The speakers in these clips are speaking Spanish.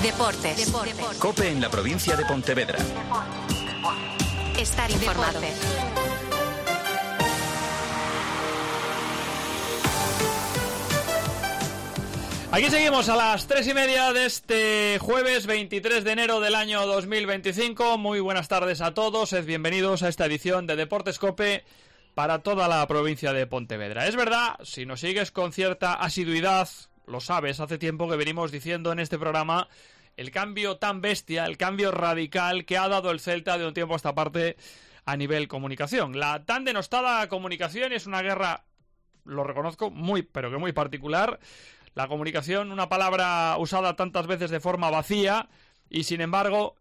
Deportes. COPE en la provincia de Pontevedra. Estar informado. Aquí seguimos a las 3:30 de este jueves 23 de enero del año 2025. Muy buenas tardes a todos, sed bienvenidos a esta edición de Deportes COPE para toda la provincia de Pontevedra. Es verdad, si nos sigues con cierta asiduidad, lo sabes, hace tiempo que venimos diciendo en este programa el cambio tan bestia, el cambio radical que ha dado el Celta de un tiempo a esta parte a nivel comunicación. La tan denostada comunicación es una guerra, lo reconozco, muy, pero que muy particular. La comunicación, una palabra usada tantas veces de forma vacía y, sin embargo,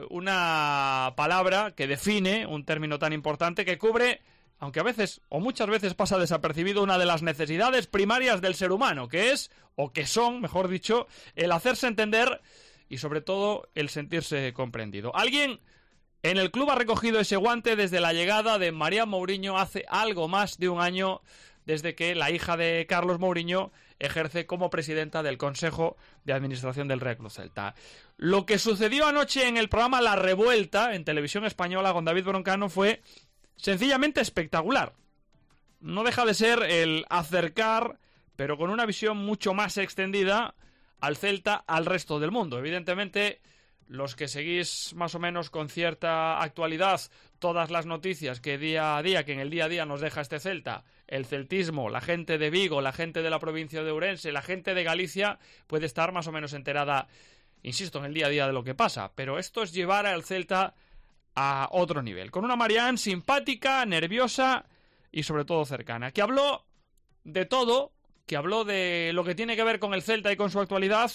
una palabra que define un término tan importante que cubre, aunque a veces o muchas veces pasa desapercibido, una de las necesidades primarias del ser humano, que es, o que son, mejor dicho, el hacerse entender y, sobre todo, el sentirse comprendido. Alguien en el club ha recogido ese guante desde la llegada de Marián Mourinho hace algo más de un año, desde que la hija de Carlos Mourinho ejerce como presidenta del Consejo de Administración del Real Club Celta. Lo que sucedió anoche en el programa La Revuelta, en Televisión Española, con David Broncano, fue sencillamente espectacular. No deja de ser el acercar, pero con una visión mucho más extendida, al Celta al resto del mundo. Evidentemente, los que seguís más o menos con cierta actualidad todas las noticias que día a día, que en el día a día nos deja este Celta, el celtismo, la gente de Vigo, la gente de la provincia de Ourense, la gente de Galicia, puede estar más o menos enterada, insisto, en el día a día de lo que pasa. Pero esto es llevar al Celta a otro nivel, con una Marián simpática, nerviosa y sobre todo cercana, que habló de todo, que habló de lo que tiene que ver con el Celta y con su actualidad,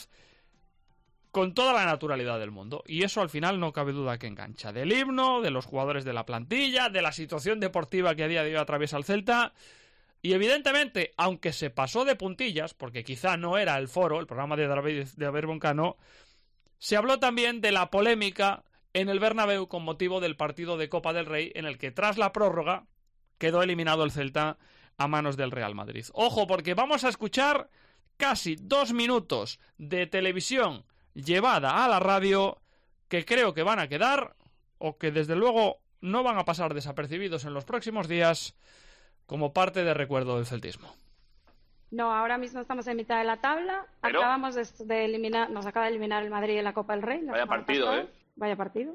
con toda la naturalidad del mundo. Y eso al final no cabe duda que engancha. Del himno, de los jugadores de la plantilla, de la situación deportiva que a día de hoy atraviesa el Celta. Y evidentemente, aunque se pasó de puntillas, porque quizá no era el foro, el programa de David Broncano, se habló también de la polémica en el Bernabéu con motivo del partido de Copa del Rey, en el que tras la prórroga quedó eliminado el Celta a manos del Real Madrid. Ojo, porque vamos a escuchar casi 2 minutos de televisión llevada a la radio, que creo que van a quedar, o que desde luego no van a pasar desapercibidos en los próximos días, como parte de recuerdo del celtismo. No, ahora mismo estamos en mitad de la tabla. ¿Pero? Acabamos de eliminar, nos acaba de eliminar el Madrid en la Copa del Rey. Vaya partido, pasada. Vaya partido.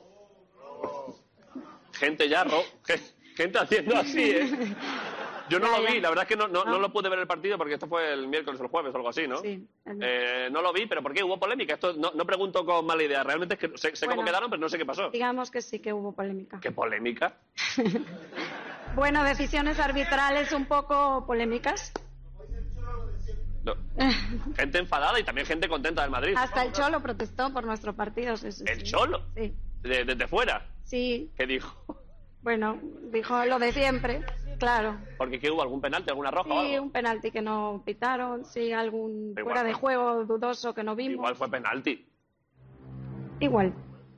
Gente ya, gente haciendo así, Yo no lo vi, la verdad es que no lo pude ver el partido porque esto fue el miércoles o el jueves o algo así, ¿no? Sí. No lo vi, pero ¿por qué? ¿Hubo polémica? Esto no pregunto con mala idea, realmente es que sé cómo quedaron, pero no sé qué pasó. Digamos que sí que hubo polémica. ¿Qué polémica? Bueno, decisiones arbitrales un poco polémicas. No. Gente enfadada y también gente contenta del Madrid. Hasta el Cholo protestó por nuestro partido. Sí. ¿El Cholo? Sí. ¿Desde fuera? Sí. ¿Qué dijo? Bueno, dijo lo de siempre, claro. ¿Porque qué hubo? ¿Algún penalti, alguna roja Sí, o algo? un penalti que no pitaron, sí, algún Igual fuera de juego dudoso que no vimos. Igual fue penalti. Igual.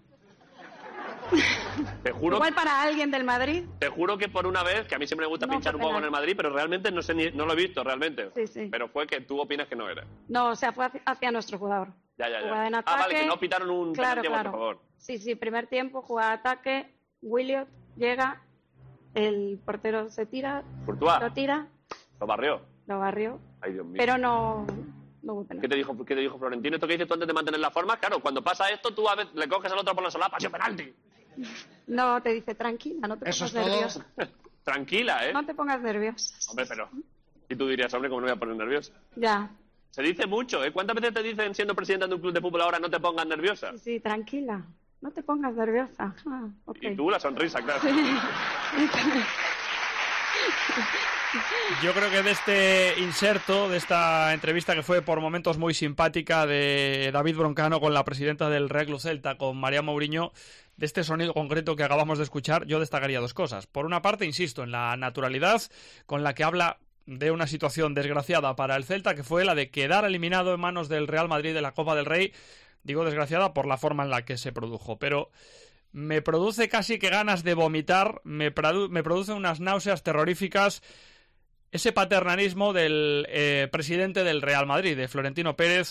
Te juro, Igual para alguien del Madrid. te juro que por una vez, que a mí siempre me gusta No, pinchar fue un poco en penalti. el Madrid, pero realmente no lo he visto realmente. Sí. Pero fue que tú opinas que no era. No, o sea, fue hacia nuestro jugador. Ya. Jugada en ataque. Vale, que no pitaron un penalti, por favor. Sí, primer tiempo, jugada de ataque, Williot llega, el portero se tira, Courtois. lo tira, Lo barrió. lo barrió, Ay, Dios mío. pero no hubo penalti. ¿Qué te dijo Florentino? Esto que dices tú antes de mantener la forma, claro, cuando pasa esto, tú a veces le coges al otro por la solapa, ¡ha sido penalti! No, te dice, tranquila, no te Eso pongas es todo. nerviosa. Tranquila, ¿eh? No te pongas nerviosa. Hombre, pero... Y tú dirías, hombre, ¿cómo no me voy a poner nerviosa? Ya, Se dice mucho, ¿eh? ¿Cuántas veces te dicen, siendo presidenta de un club de fútbol ahora, no te pongas nerviosa? sí, tranquila, no te pongas nerviosa. Ah, ok. Y tú la sonrisa, claro. Yo creo que de este inserto, de esta entrevista que fue por momentos muy simpática de David Broncano con la presidenta del Real Club Celta, con Marián Mourinho, de este sonido concreto que acabamos de escuchar, yo destacaría 2 cosas. Por una parte, insisto, en la naturalidad con la que habla de una situación desgraciada para el Celta, que fue la de quedar eliminado en manos del Real Madrid de la Copa del Rey. Digo desgraciada por la forma en la que se produjo, pero me produce casi que ganas de vomitar, me produce unas náuseas terroríficas ese paternalismo del presidente del Real Madrid, de Florentino Pérez,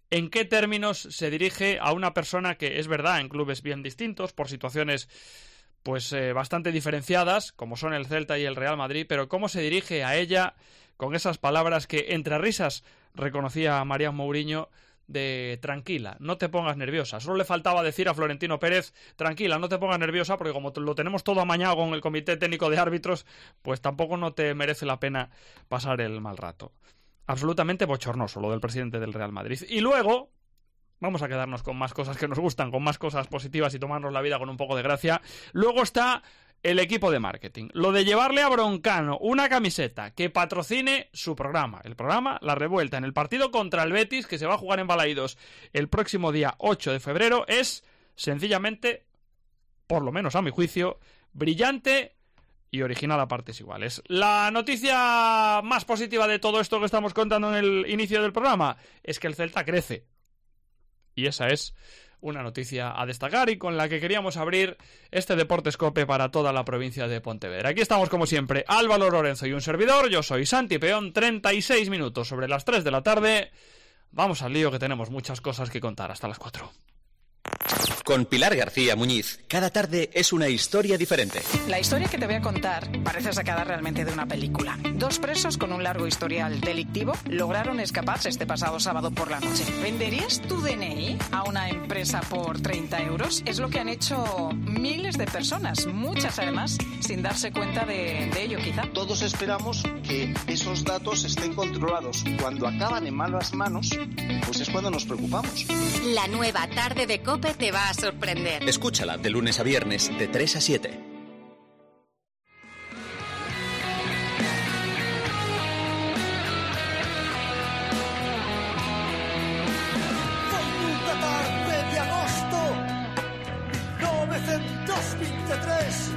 en qué términos se dirige a una persona que, es verdad, en clubes bien distintos, por situaciones pues bastante diferenciadas, como son el Celta y el Real Madrid, pero cómo se dirige a ella con esas palabras que entre risas reconocía a María Mourinho de tranquila, no te pongas nerviosa. Solo le faltaba decir a Florentino Pérez, tranquila, no te pongas nerviosa, porque como lo tenemos todo amañado con el Comité Técnico de Árbitros, pues tampoco no te merece la pena pasar el mal rato. Absolutamente bochornoso lo del presidente del Real Madrid. Y luego vamos a quedarnos con más cosas que nos gustan, con más cosas positivas y tomarnos la vida con un poco de gracia. Luego está el equipo de marketing. Lo de llevarle a Broncano una camiseta que patrocine su programa. El programa La Revuelta en el partido contra el Betis, que se va a jugar en Balaídos el próximo día 8 de febrero, es sencillamente, por lo menos a mi juicio, brillante y original a partes iguales. La noticia más positiva de todo esto que estamos contando en el inicio del programa es que el Celta crece. Y esa es una noticia a destacar y con la que queríamos abrir este Deportes Cope para toda la provincia de Pontevedra. Aquí estamos como siempre, Álvaro Lorenzo y un servidor. Yo soy Santi Peón, 36 minutos sobre las 3 de la tarde. Vamos al lío, que tenemos muchas cosas que contar hasta las 4. Con Pilar García Muñiz, cada tarde es una historia diferente. La historia que te voy a contar parece sacada realmente de una película. 2 presos con un largo historial delictivo lograron escaparse este pasado sábado por la noche. ¿Venderías tu DNI a una empresa por 30 euros? Es lo que han hecho miles de personas, muchas además, sin darse cuenta de ello quizá. Todos esperamos que esos datos estén controlados. Cuando acaban en malas manos, pues es cuando nos preocupamos. La nueva tarde de COPE te va a sorprender. Escúchala de lunes a viernes de 3 a 7. Una tarde de agosto 1923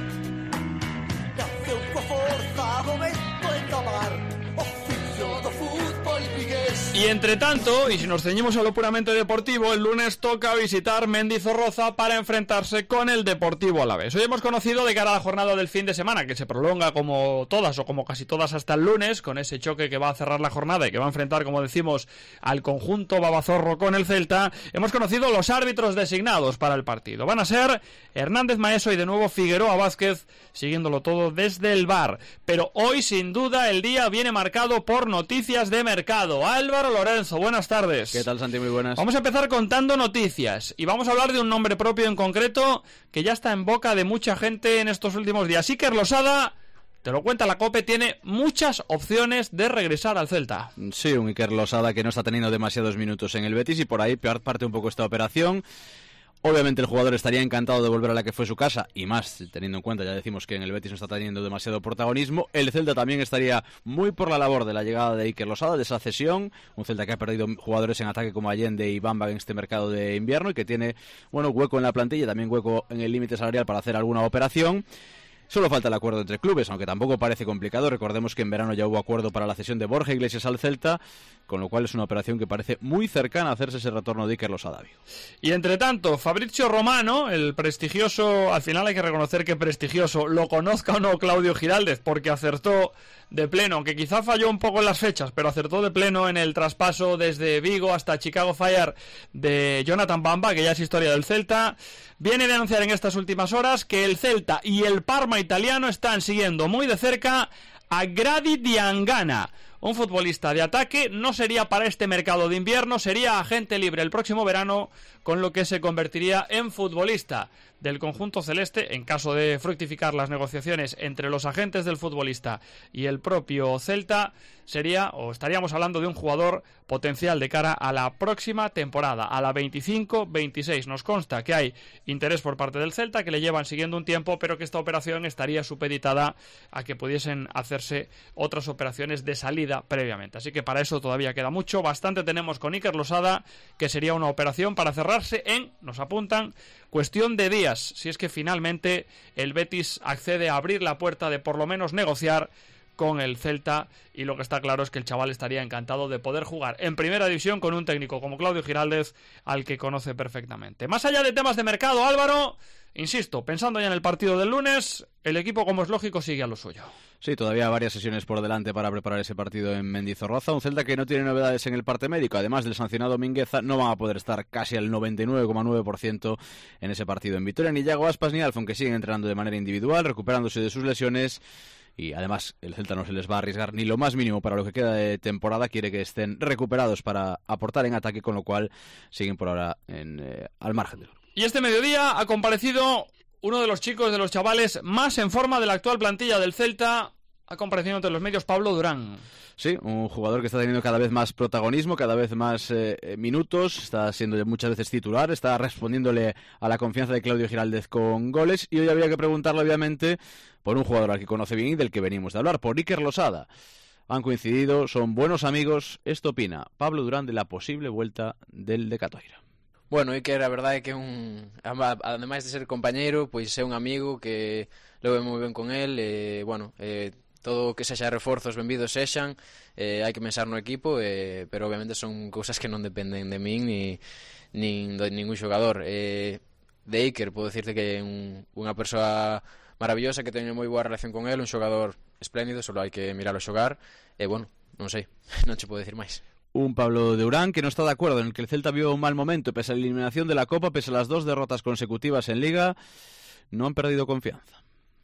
nace un forzado momento en Cabar, oficio do fútbol vigués. Y entre tanto, y si nos ceñimos a lo puramente deportivo, el lunes toca visitar Mendizorroza para enfrentarse con el Deportivo Alavés. Hoy hemos conocido de cara a la jornada del fin de semana, que se prolonga como todas o como casi todas hasta el lunes, con ese choque que va a cerrar la jornada y que va a enfrentar, como decimos, al conjunto babazorro con el Celta. Hemos conocido los árbitros designados para el partido. Van a ser Hernández Maeso y de nuevo Figueroa Vázquez, siguiéndolo todo desde el VAR. Pero hoy, sin duda, el día viene marcado por noticias de mercado. Álvaro Lorenzo, buenas tardes. ¿Qué tal, Santi? Muy buenas. Vamos a empezar contando noticias y vamos a hablar de un nombre propio en concreto que ya está en boca de mucha gente en estos últimos días. Iker Losada, te lo cuenta la COPE, tiene muchas opciones de regresar al Celta. Sí, un Iker Losada que no está teniendo demasiados minutos en el Betis y por ahí parte un poco esta operación. Obviamente el jugador estaría encantado de volver a la que fue su casa, y más teniendo en cuenta, ya decimos que en el Betis no está teniendo demasiado protagonismo. El Celta también estaría muy por la labor de la llegada de Iker Losada, de esa cesión. Un Celta que ha perdido jugadores en ataque como Allende y Bamba en este mercado de invierno y que tiene, bueno, hueco en la plantilla, también hueco en el límite salarial para hacer alguna operación. Solo falta el acuerdo entre clubes, aunque tampoco parece complicado. Recordemos que en verano ya hubo acuerdo para la cesión de Borja Iglesias al Celta, con lo cual es una operación que parece muy cercana a hacerse ese retorno de Iker Losada. Y entre tanto, Fabrizio Romano, el prestigioso, al final hay que reconocer que prestigioso, lo conozca o no Claudio Giraldez, porque acertó de pleno, aunque quizá falló un poco en las fechas, pero acertó de pleno en el traspaso desde Vigo hasta Chicago Fire de Jonathan Bamba, que ya es historia del Celta. Viene de anunciar en estas últimas horas que el Celta y el Parma italiano están siguiendo muy de cerca a Gradi Diangana, un futbolista de ataque. No sería para este mercado de invierno, sería agente libre el próximo verano, con lo que se convertiría en futbolista del conjunto celeste en caso de fructificar las negociaciones entre los agentes del futbolista y el propio Celta. Sería, o estaríamos hablando de un jugador potencial de cara a la próxima temporada, a la 25-26. Nos consta que hay interés por parte del Celta, que le llevan siguiendo un tiempo, pero que esta operación estaría supeditada a que pudiesen hacerse otras operaciones de salida previamente. Así que para eso todavía queda mucho. Bastante tenemos con Iker Losada, que sería una operación para cerrarse en, nos apuntan, cuestión de días, si es que finalmente el Betis accede a abrir la puerta de por lo menos negociar con el Celta, y lo que está claro es que el chaval estaría encantado de poder jugar en primera división con un técnico como Claudio Giraldez, al que conoce perfectamente. Más allá de temas de mercado, Álvaro, insisto, pensando ya en el partido del lunes, el equipo, como es lógico, sigue a lo suyo. Sí, todavía varias sesiones por delante para preparar ese partido en Mendizorroza. Un Celta que no tiene novedades en el parte médico. Además del sancionado Mingueza, no van a poder estar casi al 99,9% en ese partido en Vitoria. Ni Yago Aspas ni Alfon, que siguen entrenando de manera individual, recuperándose de sus lesiones. Y además el Celta no se les va a arriesgar ni lo más mínimo para lo que queda de temporada. Quiere que estén recuperados para aportar en ataque, con lo cual siguen por ahora al margen del grupo. Y este mediodía ha comparecido uno de los chicos, de los chavales más en forma de la actual plantilla del Celta. Ha comparecido entre los medios Pablo Durán. Sí, un jugador que está teniendo cada vez más protagonismo, cada vez más minutos, está siendo muchas veces titular, está respondiéndole a la confianza de Claudio Giraldez con goles, y hoy había que preguntarle obviamente por un jugador al que conoce bien y del que venimos de hablar, por Iker Losada. Han coincidido, son buenos amigos. Esto opina Pablo Durán de la posible vuelta del de Catoira. Bueno, Iker, a verdade é que ademais de ser compañeiro, pois é un amigo que lo ve moi ben con el, todo o que sexa reforzos benvidos sexan, hai que pensar no equipo, pero obviamente son cousas que non dependen de min nin de ningún xogador. De Iker podo dicirte que é unha persoa maravillosa, que teño moi boa relación con el, un xogador espléndido, só hai que miralo xogar, non sei, non che podo dicir máis. Un Pablo Durán que no está de acuerdo en el que el Celta vio un mal momento pese a la eliminación de la Copa, pese a las 2 derrotas consecutivas en Liga. No han perdido confianza.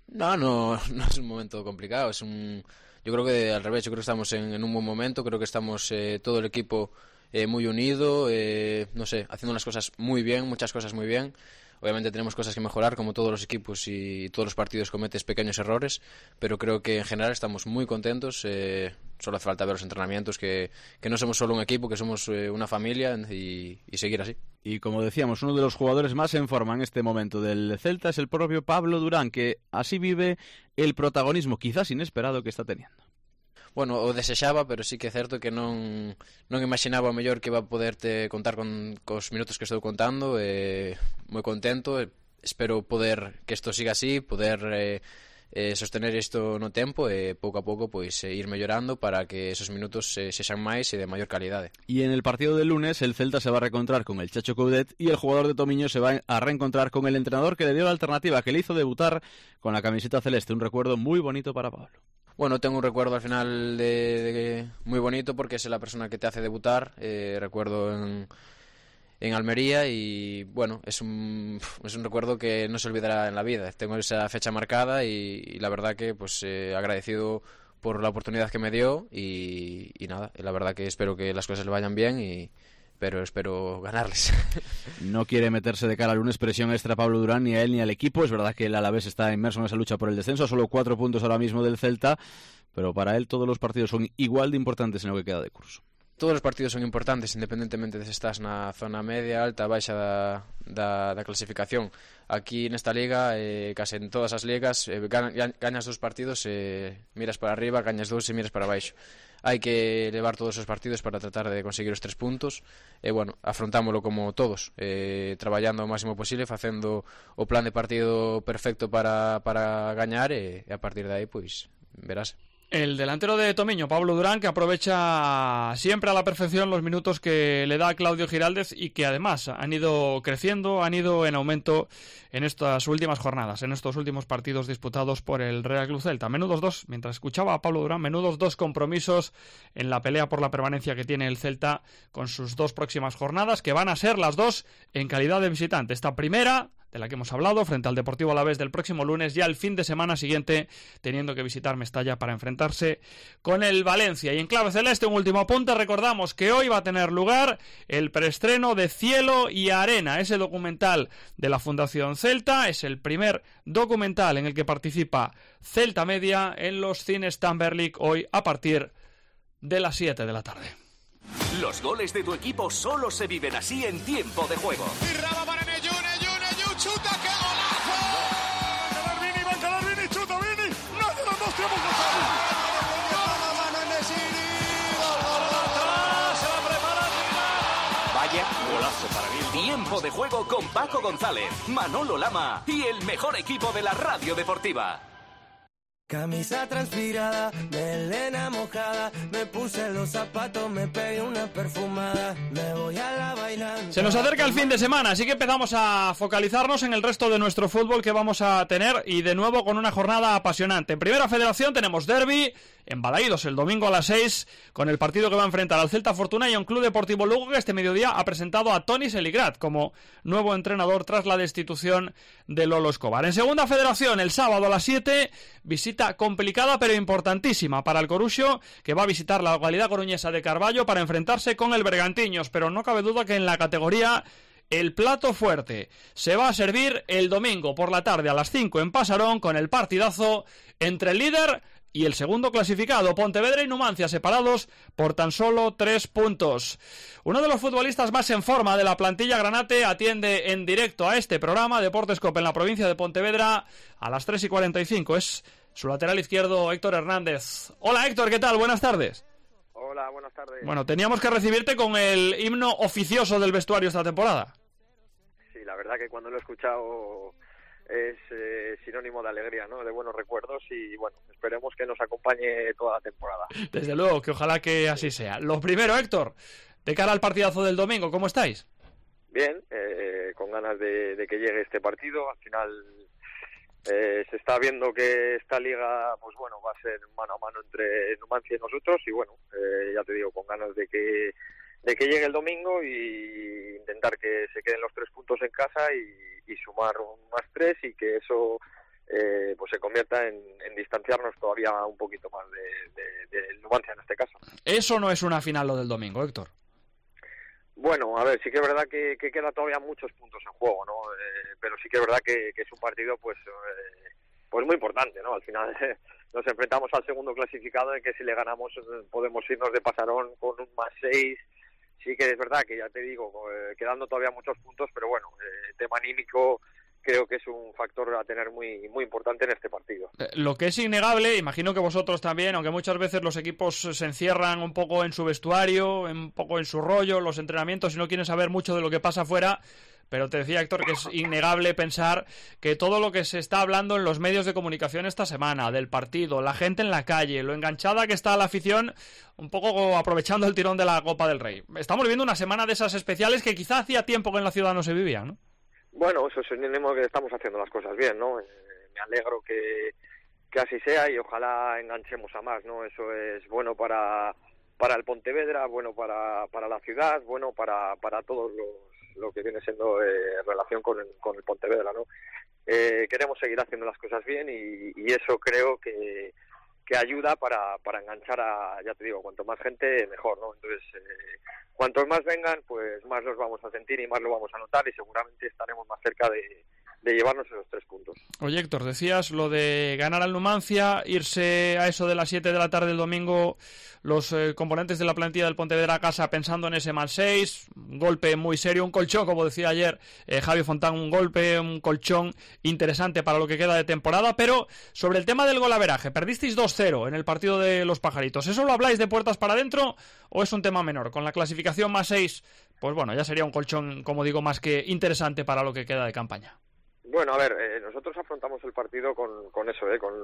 No es un momento complicado. Yo creo que al revés, yo creo que estamos en un buen momento. Creo que estamos todo el equipo muy unido, haciendo las cosas muy bien, muchas cosas muy bien. Obviamente tenemos cosas que mejorar, como todos los equipos, y todos los partidos cometes pequeños errores, pero creo que en general estamos muy contentos. Solo hace falta ver los entrenamientos, que no somos solo un equipo, que somos una familia, y seguir así. Y como decíamos, uno de los jugadores más en forma en este momento del Celta es el propio Pablo Durán, que así vive el protagonismo quizás inesperado que está teniendo. Bueno, o desexaba, pero sí que é certo que non imaginaba o mellor que iba a poderte contar cos minutos que estou contando. Moi contento, espero poder que isto siga así, poder sostener isto no tempo e pouco a pouco pois ir mellorando para que esos minutos sexan máis e de maior calidade. Y en el partido del lunes el Celta se va a reencontrar con el Chacho Coudet y el jugador de Tomiño se va a reencontrar con el entrenador que le dio la alternativa, que le hizo debutar con la camiseta celeste. Un recuerdo muy bonito para Pablo. Bueno, tengo un recuerdo al final de muy bonito, porque es la persona que te hace debutar. Recuerdo en Almería, y bueno, es un recuerdo que no se olvidará en la vida. Tengo esa fecha marcada y la verdad que pues agradecido por la oportunidad que me dio, y nada, la verdad que espero que las cosas le vayan bien, pero espero ganarles. No quiere meterse de cara al lunes presión extra Pablo Durán, ni a él ni al equipo. Es verdad que el Alavés está inmerso en esa lucha por el descenso, solo 4 puntos ahora mismo del Celta, pero para él todos los partidos son igual de importantes en lo que queda de curso. Todos os partidos son importantes, independentemente de se estás na zona media, alta, baixa da clasificación. Aquí nesta liga, case en todas as ligas, gañas 2 partidos, miras para arriba, gañas 2 e miras para baixo. Hai que levar todos os partidos para tratar de conseguir os 3 puntos, e bueno, afrontámolo como todos, traballando o máximo posible, facendo o plan de partido perfecto para gañar, e a partir de aí, pois, verás. El delantero de Tomiño, Pablo Durán, que aprovecha siempre a la perfección los minutos que le da Claudio Giraldez, y que además han ido creciendo, han ido en aumento en estas últimas jornadas, en estos últimos partidos disputados por el Real Club Celta. Menudos 2, mientras escuchaba a Pablo Durán, menudos 2 compromisos en la pelea por la permanencia que tiene el Celta con sus 2 próximas jornadas, que van a ser las 2 en calidad de visitante. Esta primera, de la que hemos hablado, frente al Deportivo Alavés del próximo lunes, ya el fin de semana siguiente teniendo que visitar Mestalla para enfrentarse con el Valencia. Y en clave celeste, un último apunte: recordamos que hoy va a tener lugar el preestreno de Cielo y Arena, ese documental de la Fundación Celta. Es el primer documental en el que participa Celta Media en los cines Tamberlik, hoy a partir de las 7 de la tarde. Los goles de tu equipo solo se viven así en tiempo de juego. ¡Chuta, qué golazo! Va a encarar Vini, chuta Vini. ¡Nadie los dos tiempos de juego! Vaya golazo para Vini. Tiempo de juego con Paco González, Manolo Lama y el mejor equipo de la radio deportiva. Camisa transpirada, melena mojada, me puse los zapatos, me pegué una perfumada, me voy a la bailando. Se nos acerca el fin de semana, así que empezamos a focalizarnos en el resto de nuestro fútbol que vamos a tener, y de nuevo con una jornada apasionante. En Primera Federación tenemos derbi en Balaídos el domingo a las 6, con el partido que va a enfrentar al Celta Fortuna y a un Club Deportivo Lugo que este mediodía ha presentado a Toni Seligrat como nuevo entrenador tras la destitución de Lolo Escobar. En Segunda Federación, el sábado a las 7, visita complicada pero importantísima para el Coruxo, que va a visitar la localidad coruñesa de Carballo para enfrentarse con el Bergantiños, pero no cabe duda que en la categoría el plato fuerte se va a servir el domingo por la tarde a las 5 en Pasarón, con el partidazo entre el líder y el segundo clasificado, Pontevedra y Numancia, separados por tan solo 3 puntos. Uno de los futbolistas más en forma de la plantilla granate atiende en directo a este programa Deportes Cope en la provincia de Pontevedra a las 3:45. Es su lateral izquierdo, Héctor Hernández. Hola Héctor, ¿qué tal? Buenas tardes. Hola, buenas tardes. Bueno, teníamos que recibirte con el himno oficioso del vestuario esta temporada. Sí, la verdad que cuando lo he escuchado es sinónimo de alegría, ¿no? De buenos recuerdos, y bueno, esperemos que nos acompañe toda la temporada. Desde luego, que ojalá que así sea. Lo primero, Héctor, de cara al partidazo del domingo, ¿cómo estáis? Bien, con ganas de que llegue este partido. Al final se está viendo que esta liga, pues bueno, va a ser mano a mano entre Numancia y nosotros, y bueno, ya te digo, con ganas de que llegue el domingo y intentar que se queden los 3 puntos en casa y sumar un +3, y que eso pues se convierta en distanciarnos todavía un poquito más del Numancia en este caso. Eso no es una final lo del domingo, Héctor. Bueno, a ver, sí que es verdad que queda todavía muchos puntos en juego, ¿no? Pero sí que es verdad que es un partido pues muy importante, ¿no? Al final nos enfrentamos al segundo clasificado, en que si le ganamos podemos irnos de Pasarón con un +6. Sí que es verdad que, ya te digo, quedando todavía muchos puntos, pero bueno, el tema anímico creo que es un factor a tener muy, muy importante en este partido. Lo que es innegable, imagino que vosotros también, aunque muchas veces los equipos se encierran un poco en su vestuario, un poco en su rollo, los entrenamientos, y no quieren saber mucho de lo que pasa afuera, pero te decía, Héctor, que es innegable pensar que todo lo que se está hablando en los medios de comunicación esta semana, del partido, la gente en la calle, lo enganchada que está la afición, un poco aprovechando el tirón de la Copa del Rey. Estamos viviendo una semana de esas especiales que quizá hacía tiempo que en la ciudad no se vivían, ¿no? Bueno, eso es sinónimo que estamos haciendo las cosas bien, ¿no? Me alegro que así sea, y ojalá enganchemos a más, ¿no? Eso es bueno para el Pontevedra, bueno para la ciudad, bueno para todos lo que viene siendo relación con el Pontevedra, ¿no? Queremos seguir haciendo las cosas bien, y eso creo que ayuda para enganchar a, ya te digo, cuanto más gente mejor, ¿no? Entonces, cuantos más vengan, pues más los vamos a sentir y más lo vamos a notar, y seguramente estaremos más cerca de llevarnos esos 3 puntos. Oye, Héctor, decías lo de ganar al Numancia, irse a eso de las 7 de la tarde el domingo, los componentes de la plantilla del Pontevedra a casa pensando en ese +6, un golpe muy serio, un colchón, como decía ayer Javi Fontán, un colchón interesante para lo que queda de temporada. Pero sobre el tema del golaveraje, perdisteis 2-0 en el partido de los Pajaritos. ¿Eso lo habláis de puertas para adentro o es un tema menor? Con la clasificación +6, pues bueno, ya sería un colchón, como digo, más que interesante para lo que queda de campaña. Bueno, a ver, nosotros afrontamos el partido con eso,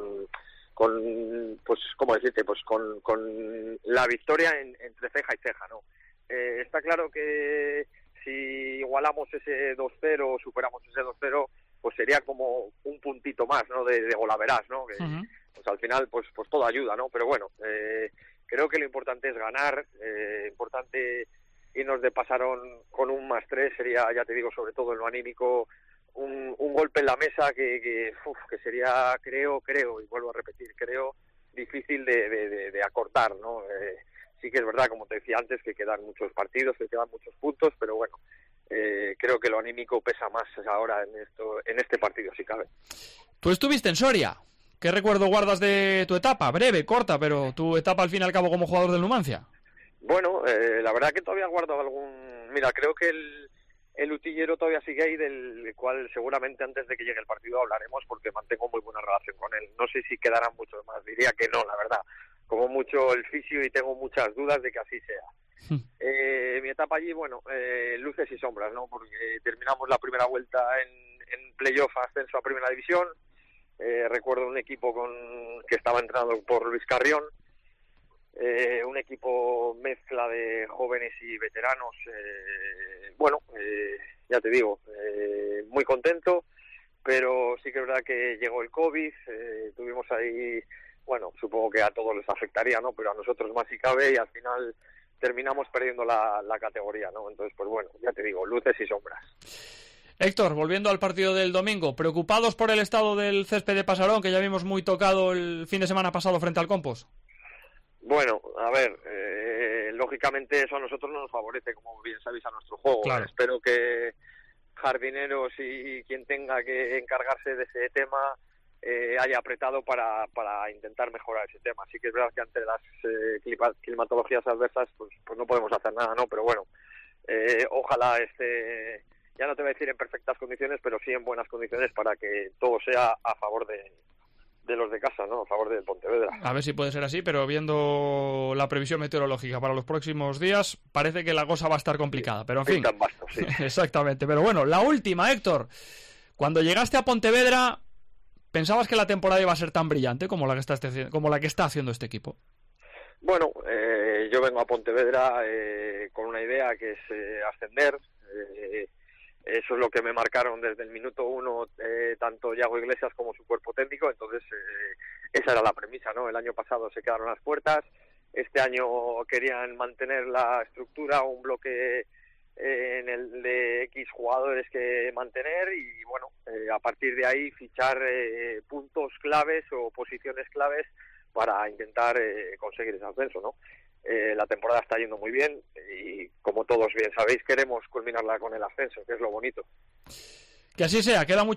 con pues, ¿cómo decirte? Pues con la victoria entre ceja y ceja, ¿no? Está claro que si igualamos ese 2-0 o superamos ese 2-0, pues sería como un puntito más, ¿no? De golaveras, ¿no? Que, pues al final, pues todo ayuda, ¿no? Pero bueno, creo que lo importante es ganar, importante irnos de Pasarón con un +3, sería, ya te digo, sobre todo en lo anímico, un golpe en la mesa que sería, creo, y vuelvo a repetir, creo, difícil de acortar, ¿no? Sí que es verdad, como te decía antes, que quedan muchos partidos, que quedan muchos puntos, pero bueno, creo que lo anímico pesa más ahora en este partido, si cabe. Tú estuviste en Soria. ¿Qué recuerdo guardas de tu etapa? Breve, corta, pero tu etapa al fin y al cabo como jugador del Numancia. Bueno, la verdad que todavía guardo algún... Mira, creo que el utillero todavía sigue ahí, del cual seguramente antes de que llegue el partido hablaremos, porque mantengo muy buena relación con él. No sé si quedarán muchos más, diría que no, la verdad. Como mucho el fisio, y tengo muchas dudas de que así sea. Mi etapa allí, bueno, luces y sombras, ¿no? Porque terminamos la primera vuelta en playoff, ascenso a Primera División. recuerdo un equipo que estaba entrenado por Luis Carrión, un equipo mezcla de jóvenes y veteranos. Ya te digo, muy contento, pero sí que es verdad que llegó el COVID, tuvimos ahí, supongo que a todos les afectaría, ¿no? Pero a nosotros más si cabe, y al final terminamos perdiendo la categoría, ¿no? Entonces, ya te digo, luces y sombras. Héctor, volviendo al partido del domingo, ¿preocupados por el estado del césped de Pasarón, que ya vimos muy tocado el fin de semana pasado frente al Compos? Bueno, a ver, lógicamente eso a nosotros no nos favorece, como bien sabéis, a nuestro juego. Claro. Espero que jardineros y quien tenga que encargarse de ese tema haya apretado para intentar mejorar ese tema. Sí que es verdad que ante las climatologías adversas pues no podemos hacer nada, ¿no? Pero bueno, ojalá esté, ya no te voy a decir en perfectas condiciones, pero sí en buenas condiciones para que todo sea a favor de los de casa, ¿no? A favor del Pontevedra. A ver si puede ser así, pero viendo la previsión meteorológica para los próximos días, parece que la cosa va a estar complicada, pero en fin. Bastos, sí. Exactamente, pero bueno, la última, Héctor. Cuando llegaste a Pontevedra, ¿pensabas que la temporada iba a ser tan brillante como la que está haciendo este equipo? Bueno, yo vengo a Pontevedra con una idea que es ascender. Eso es lo que me marcaron desde el minuto 1 tanto Yago Iglesias como su cuerpo técnico. Entonces esa era la premisa, ¿no? El año pasado se quedaron las puertas, este año querían mantener la estructura, un bloque en el de X jugadores que mantener y bueno, a partir de ahí fichar puntos claves o posiciones claves para intentar conseguir ese ascenso, ¿no? La temporada está yendo muy bien y, como todos bien sabéis, queremos culminarla con el ascenso, que es lo bonito. Que así sea, queda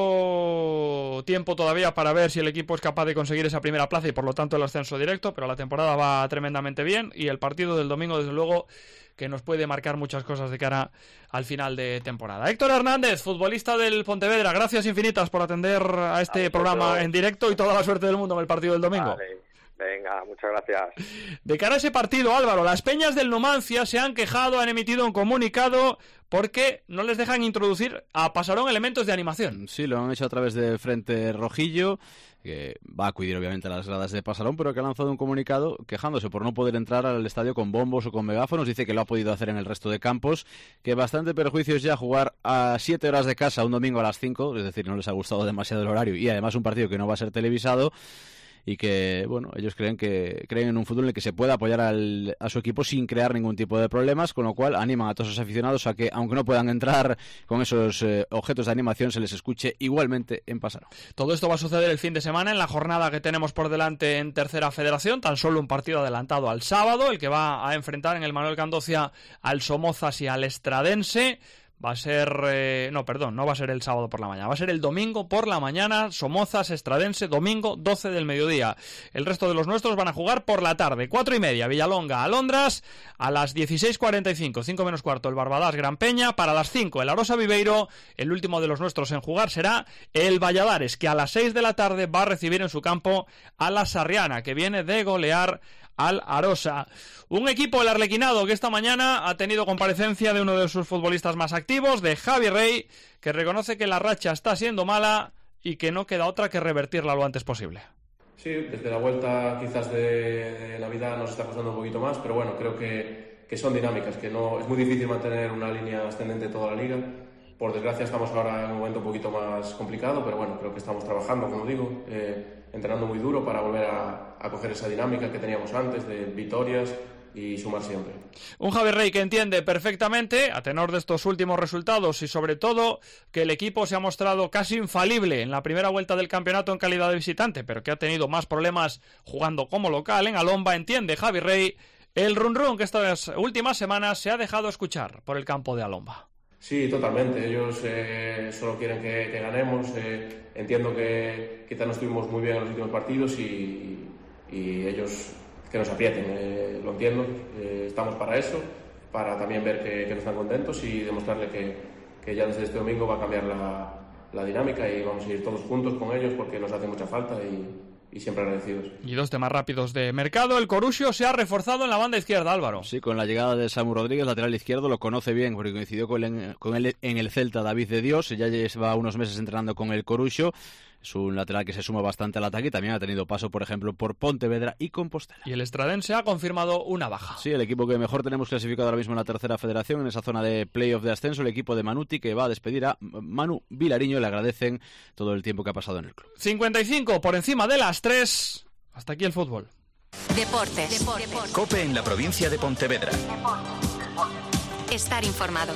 mucho tiempo todavía para ver si el equipo es capaz de conseguir esa primera plaza y por lo tanto el ascenso directo, pero la temporada va tremendamente bien y el partido del domingo, desde luego, que nos puede marcar muchas cosas de cara al final de temporada. Héctor Hernández, futbolista del Pontevedra, gracias infinitas por atender a este programa en directo y toda la suerte del mundo en el partido del domingo. Vale. Venga, muchas gracias. De cara a ese partido, Álvaro, las Peñas del Numancia se han quejado, han emitido un comunicado porque no les dejan introducir a Pasarón elementos de animación. Sí, lo han hecho a través del Frente Rojillo, que va a acudir obviamente a las gradas de Pasarón, pero que ha lanzado un comunicado quejándose por no poder entrar al estadio con bombos o con megáfonos. Dice que lo ha podido hacer en el resto de campos, que bastante perjuicio es ya jugar a 7 horas de casa un domingo a las 5, es decir, no les ha gustado demasiado el horario y además un partido que no va a ser televisado. Y que, bueno, ellos creen en un fútbol en el que se puede apoyar a su equipo sin crear ningún tipo de problemas, con lo cual animan a todos los aficionados a que, aunque no puedan entrar con esos objetos de animación, se les escuche igualmente en Pasarón. Todo esto va a suceder el fin de semana en la jornada que tenemos por delante en Tercera Federación, tan solo un partido adelantado al sábado, el que va a enfrentar en el Manuel Candocia al Somozas y al Estradense. Va a ser, no va a ser el sábado por la mañana, va a ser el domingo por la mañana, Somozas, Estradense, domingo 12 del mediodía. El resto de los nuestros van a jugar por la tarde, 4:30, Villalonga, Alondras, a las 16:45, 5 menos cuarto, el Barbadas, Gran Peña, para las 5, el Arosa Viveiro. El último de los nuestros en jugar será el Valladares, que a las 6 de la tarde va a recibir en su campo a la Sarriana, que viene de golear al Arosa. Un equipo, el Arlequinado, que esta mañana ha tenido comparecencia de uno de sus futbolistas más activos, de Javi Rey, que reconoce que la racha está siendo mala y que no queda otra que revertirla lo antes posible. Sí, desde la vuelta quizás de Navidad nos está costando un poquito más, pero bueno, creo que son dinámicas, que no es muy difícil mantener una línea ascendente toda la liga. Por desgracia estamos ahora en un momento un poquito más complicado, pero bueno, creo que estamos trabajando, como digo, entrenando muy duro para volver a coger esa dinámica que teníamos antes de victorias y sumar siempre. Un Javi Rey que entiende perfectamente, a tenor de estos últimos resultados y sobre todo que el equipo se ha mostrado casi infalible en la primera vuelta del campeonato en calidad de visitante, pero que ha tenido más problemas jugando como local en Alomba. Entiende Javi Rey el run-run que estas últimas semanas se ha dejado escuchar por el campo de Alomba. Sí, totalmente. Ellos solo quieren que ganemos. Entiendo que quizás no estuvimos muy bien en los últimos partidos y ellos que nos aprieten. Lo entiendo. Estamos para eso, para también ver que no están contentos y demostrarle que ya desde este domingo va a cambiar la dinámica y vamos a ir todos juntos con ellos porque nos hace mucha falta y siempre agradecidos. Y dos temas rápidos de mercado. El Corusio se ha reforzado en la banda izquierda, Álvaro. Sí, con la llegada de Samu Rodríguez, lateral izquierdo, lo conoce bien porque coincidió con él en el Celta David de Dios, ya lleva unos meses entrenando con el Corusio. Es un lateral que se suma bastante al ataque y también ha tenido paso, por ejemplo, por Pontevedra y Compostela. Y el estradense ha confirmado una baja. Sí, el equipo que mejor tenemos clasificado ahora mismo en la tercera federación, en esa zona de playoff de ascenso, el equipo de Manuti, que va a despedir a Manu Vilariño. Le agradecen todo el tiempo que ha pasado en el club. 55 por encima de las 3. Hasta aquí el fútbol. Deportes. COPE en la provincia de Pontevedra. Estar informado.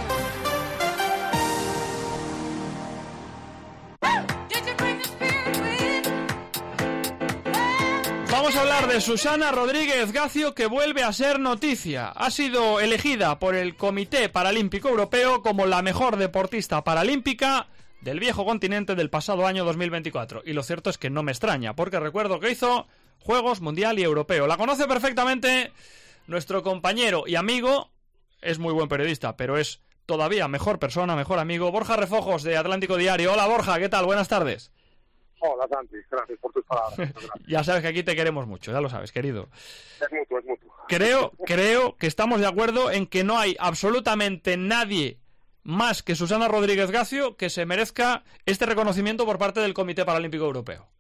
Vamos a hablar de Susana Rodríguez Gacio, que vuelve a ser noticia. Ha sido elegida por el Comité Paralímpico Europeo como la mejor deportista paralímpica del viejo continente del pasado año 2024. Y lo cierto es que no me extraña, porque recuerdo que hizo Juegos Mundial y Europeo. La conoce perfectamente nuestro compañero y amigo, es muy buen periodista, pero es todavía mejor persona, mejor amigo, Borja Refojos, de Atlántico Diario. Hola Borja, ¿qué tal? Buenas tardes. Hola Santi, gracias por tus palabras. Ya sabes que aquí te queremos mucho, ya lo sabes, querido. Es mutuo. Creo que estamos de acuerdo en que no hay absolutamente nadie más que Susana Rodríguez Gacio que se merezca este reconocimiento por parte del Comité Paralímpico Europeo.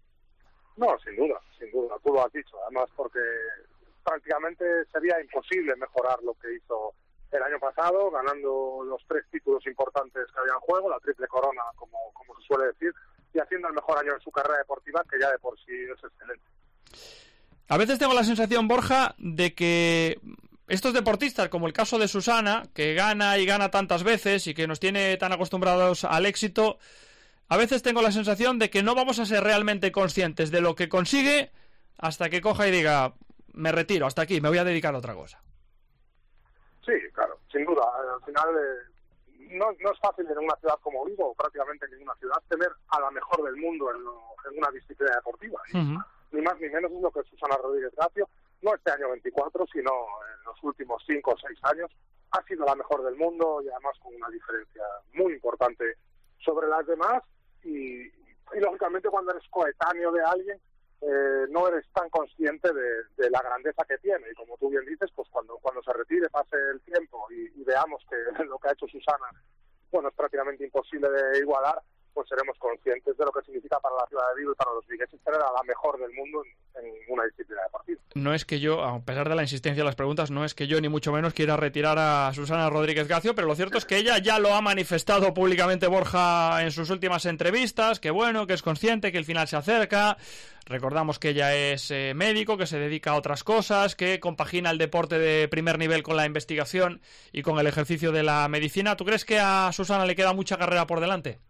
No, sin duda, tú lo has dicho, además porque prácticamente sería imposible mejorar lo que hizo el año pasado, ganando los 3 títulos importantes que había en juego, la triple corona, como se suele decir, y haciendo el mejor año de su carrera deportiva, que ya de por sí es excelente. A veces tengo la sensación, Borja, de que estos deportistas, como el caso de Susana, que gana y gana tantas veces y que nos tiene tan acostumbrados al éxito, a veces tengo la sensación de que no vamos a ser realmente conscientes de lo que consigue hasta que coja y diga, me retiro, hasta aquí, me voy a dedicar a otra cosa. Sí, claro, sin duda. Al final no es fácil en una ciudad como Vigo, o prácticamente en ninguna ciudad, tener a la mejor del mundo en una disciplina deportiva. Ni más ni menos es lo que Susana Rodríguez Gacio, no este año 24, sino en los últimos 5 o 6 años, ha sido la mejor del mundo y además con una diferencia muy importante sobre las demás. Y lógicamente cuando eres coetáneo de alguien, no eres tan consciente de la grandeza que tiene, y como tú bien dices, pues cuando se retire, pase el tiempo y veamos que lo que ha hecho Susana, bueno, es prácticamente imposible de igualar, pues seremos conscientes de lo que significa para la ciudad de Vigo y para los vigueses tener a la mejor del mundo en una disciplina deportiva. No es que yo, a pesar de la insistencia de las preguntas, no es que yo ni mucho menos quiera retirar a Susana Rodríguez Gacio, pero lo cierto es que ella ya lo ha manifestado públicamente, Borja, en sus últimas entrevistas, que bueno, que es consciente, que el final se acerca. Recordamos que ella es médico, que se dedica a otras cosas, que compagina el deporte de primer nivel con la investigación y con el ejercicio de la medicina. ¿Tú crees que a Susana le queda mucha carrera por delante?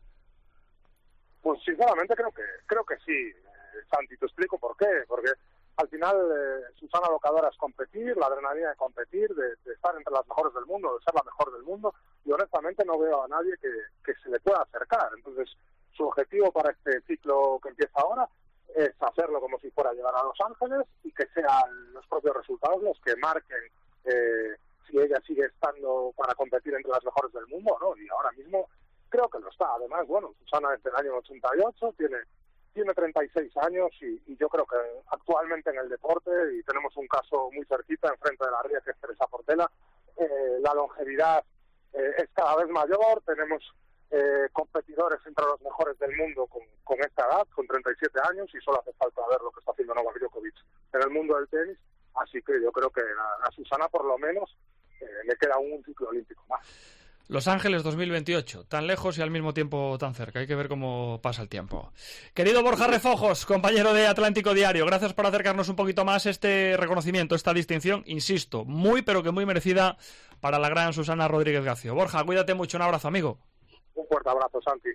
Pues sinceramente creo que sí, Santi, te explico por qué. Porque al final Susana lo que adora es competir, la adrenalina de competir, de estar entre las mejores del mundo, de ser la mejor del mundo, y honestamente no veo a nadie que se le pueda acercar. Entonces, su objetivo para este ciclo que empieza ahora es hacerlo como si fuera a llegar a Los Ángeles y que sean los propios resultados los que marquen si ella sigue estando para competir entre las mejores del mundo o no, y ahora mismo creo que lo está. Además, bueno, Susana es del año 88, tiene 36 años y yo creo que actualmente en el deporte, y tenemos un caso muy cerquita enfrente de la ría, que es Teresa Portela, la longevidad es cada vez mayor. Tenemos competidores entre los mejores del mundo con esta edad, con 37 años, y solo hace falta ver lo que está haciendo Novak Djokovic en el mundo del tenis. Así que yo creo que a Susana por lo menos le queda un ciclo olímpico más. Los Ángeles 2028, tan lejos y al mismo tiempo tan cerca. Hay que ver cómo pasa el tiempo. Querido Borja Refojos, compañero de Atlántico Diario, gracias por acercarnos un poquito más este reconocimiento, esta distinción, insisto, muy pero que muy merecida para la gran Susana Rodríguez Gacio. Borja, cuídate mucho, un abrazo, amigo. Un fuerte abrazo, Santi.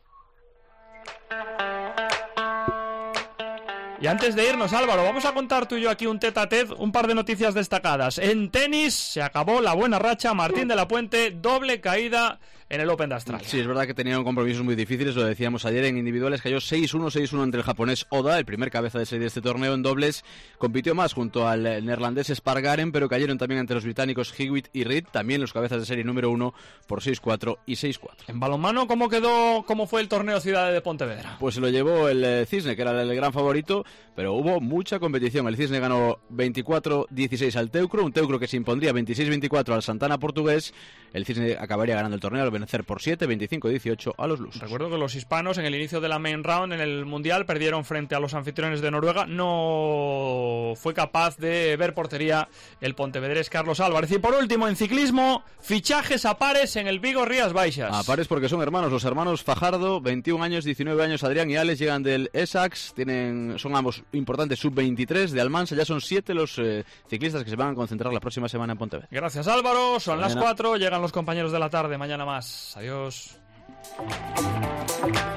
Y antes de irnos, Álvaro, vamos a contar tú y yo aquí un tete-a-tete, un par de noticias destacadas. En tenis se acabó la buena racha. Martín de la Puente, doble caída en el Open de Australia. Sí, es verdad que tenían compromisos muy difíciles, lo decíamos ayer. En individuales cayó 6-1, 6-1 entre el japonés Oda, el primer cabeza de serie de este torneo. En dobles compitió más junto al neerlandés Spargaren, pero cayeron también ante los británicos Hewitt y Reed, también los cabezas de serie número 1, por 6-4 y 6-4. En balonmano, ¿cómo fue el torneo Ciudad de Pontevedra? Pues se lo llevó el Cisne, que era el gran favorito, pero hubo mucha competición. El Cisne ganó 24-16 al Teucro, un Teucro que se impondría 26-24 al Santana portugués. El Cisne acabaría ganando el torneo al vencer por 7, 25-18 a los lusos. Recuerdo que los hispanos en el inicio de la main round en el Mundial perdieron frente a los anfitriones de Noruega. No fue capaz de ver portería el pontevedrés Carlos Álvarez. Y por último, en ciclismo, fichajes a pares en el Vigo Rías Baixas. A pares porque son hermanos, los hermanos Fajardo, 21 años, 19 años, Adrián y Alex, llegan del ESAX, son ambos importantes sub-23 de Almansa. Ya son 7 los ciclistas que se van a concentrar la próxima semana en Pontevedra. Gracias, Álvaro. Son las 4, llegan los compañeros de la tarde. Mañana más. Adiós.